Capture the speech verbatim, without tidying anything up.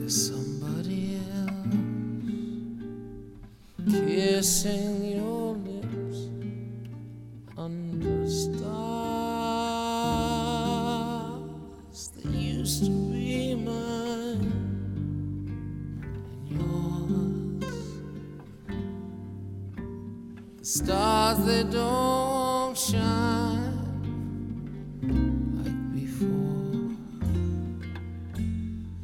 There's somebody else kissing your lips under stars that used to be mine and yours. The stars, they don't shine